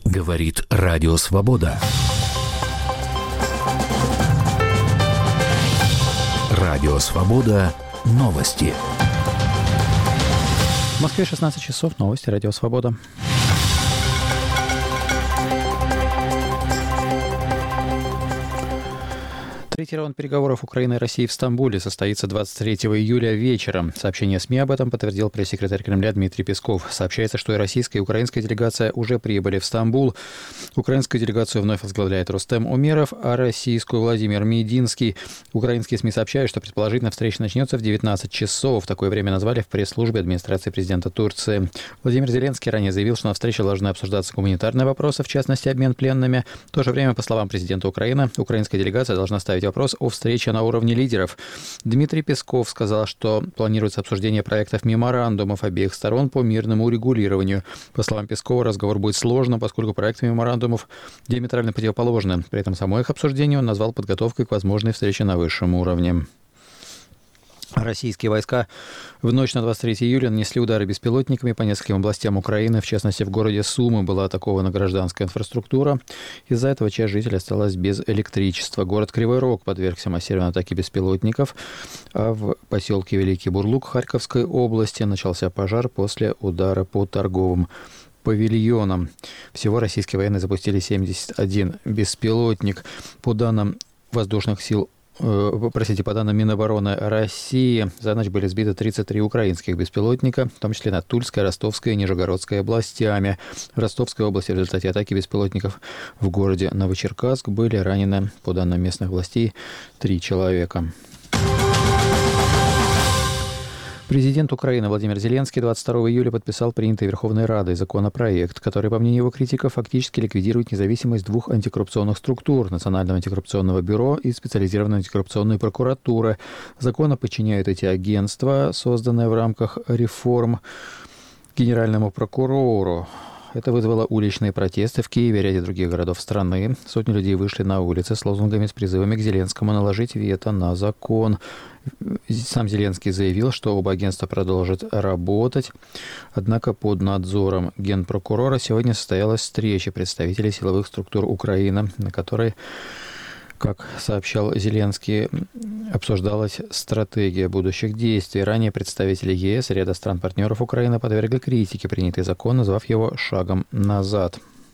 Говорит Радио Свобода. Радио Свобода. Новости. В Москве 16 часов. Новости Радио Свобода. Третий раунд переговоров Украины и России в Стамбуле состоится 23 июля вечером. Сообщение СМИ об этом подтвердил пресс-секретарь Кремля Дмитрий Песков. Сообщается, что и российская, и украинская делегация уже прибыли в Стамбул. Украинскую делегацию вновь возглавляет Рустем Умеров, а российскую Владимир Мединский. Украинские СМИ сообщают, что предположительно встреча начнется в 19 часов. Такое время назвали в пресс-службе администрации президента Турции. Владимир Зеленский ранее заявил, что на встрече должны обсуждаться гуманитарные вопросы, в частности, обмен пленными. В то же время, по словам президента Украины, украинская делегация должна ставить вопрос о встрече на уровне лидеров. Дмитрий Песков сказал, что планируется обсуждение проектов меморандумов обеих сторон по мирному урегулированию. По словам Пескова, разговор будет сложным, поскольку проекты меморандумов диаметрально противоположны. При этом само их обсуждение он назвал подготовкой к возможной встрече на высшем уровне. Российские войска в ночь на 23 июля нанесли удары беспилотниками по нескольким областям Украины. В частности, в городе Сумы была атакована гражданская инфраструктура. Из-за этого часть жителей осталась без электричества. Город Кривой Рог подвергся массированной атаке беспилотников. А в поселке Великий Бурлук Харьковской области начался пожар после удара по торговым павильонам. Всего российские военные запустили 71 беспилотник. По данным воздушных сил по данным Минобороны России, за ночь были сбиты 33 украинских беспилотника, в том числе над Тульской, Ростовской и Нижегородской областями. В Ростовской области в результате атаки беспилотников в городе Новочеркасск были ранены, по данным местных властей, 3 человека. Президент Украины Владимир Зеленский 22 июля подписал принятый Верховной Радой законопроект, который, по мнению его критиков, фактически ликвидирует независимость двух антикоррупционных структур – Национального антикоррупционного бюро и Специализированной антикоррупционной прокуратуры. Законы подчиняют эти агентства, созданные в рамках реформ, Генеральному прокурору. Это вызвало уличные протесты в Киеве и ряде других городов страны. Сотни людей вышли на улицы с лозунгами с призывами к Зеленскому наложить вето на закон. Сам Зеленский заявил, что оба агентства продолжат работать. Однако под надзором генпрокурора сегодня состоялась встреча представителей силовых структур Украины, на которой, как сообщал Зеленский, обсуждалась стратегия будущих действий. Ранее представители ЕС и ряда стран-партнеров Украины подвергли критике принятый закон, назвав его шагом назад.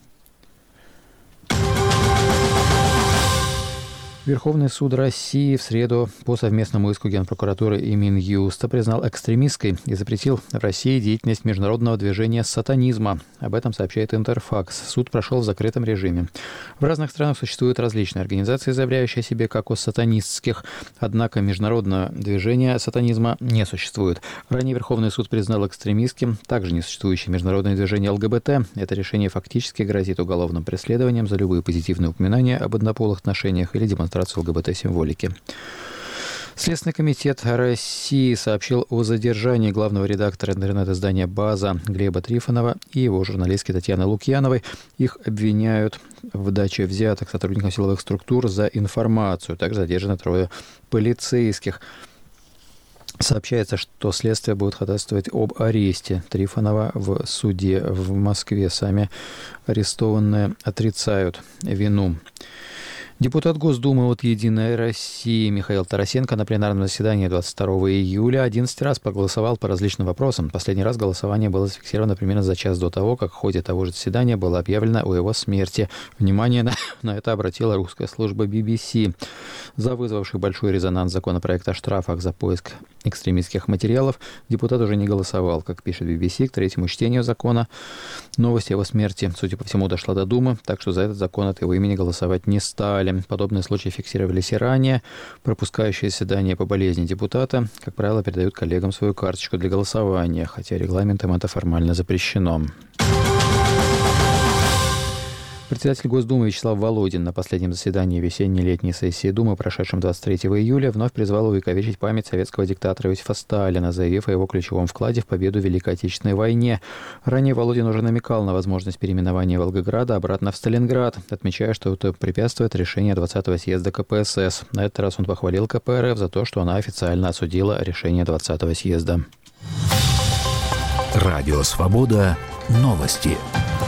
Верховный суд России в среду по совместному иску Генпрокуратуры и Минюста признал экстремистской и запретил в России деятельность международного движения сатанизма. Об этом сообщает Интерфакс. Суд прошел в закрытом режиме. В разных странах существуют различные организации, заявляющие о себе как о сатанистских, однако международного движения сатанизма не существует. Ранее Верховный суд признал экстремистским также несуществующее международное движение ЛГБТ. Это решение фактически грозит уголовным преследованием за любые позитивные упоминания об однополых отношениях или демонстрацию ЛГБТ-символики. Следственный комитет России сообщил о задержании главного редактора интернет-издания «База» Глеба Трифонова и его журналистки Татьяны Лукьяновой. Их обвиняют в даче взяток сотрудникам силовых структур за информацию. Также задержаны 3 полицейских. Сообщается, что следствие будет ходатайствовать об аресте Трифонова в суде в Москве. Сами арестованные отрицают вину. Депутат Госдумы от «Единой России» Михаил Тарасенко на пленарном заседании 22 июля 11 раз проголосовал по различным вопросам. Последний раз голосование было зафиксировано примерно за час до того, как в ходе того же заседания было объявлено о его смерти. Внимание на это обратила русская служба BBC. За вызвавший большой резонанс законопроект о штрафах за поиск экстремистских материалов депутат уже не голосовал. Как пишет BBC, к третьему чтению закона новость о его смерти, судя по всему, дошла до Думы, так что за этот закон от его имени голосовать не стали. Подобные случаи фиксировались и ранее. Пропускающие заседания по болезни депутата, как правило, передают коллегам свою карточку для голосования, хотя регламентом это формально запрещено. Председатель Госдумы Вячеслав Володин на последнем заседании весенне-летней сессии Думы, прошедшем 23 июля, вновь призвал увековечить память советского диктатора Иосифа Сталина, заявив о его ключевом вкладе в победу в Великой Отечественной войне. Ранее Володин уже намекал на возможность переименования Волгограда обратно в Сталинград, отмечая, что это препятствует решению 20-го съезда КПСС. На этот раз он похвалил КПРФ за то, что она официально осудила решение 20-го съезда. Радио «Свобода». Новости.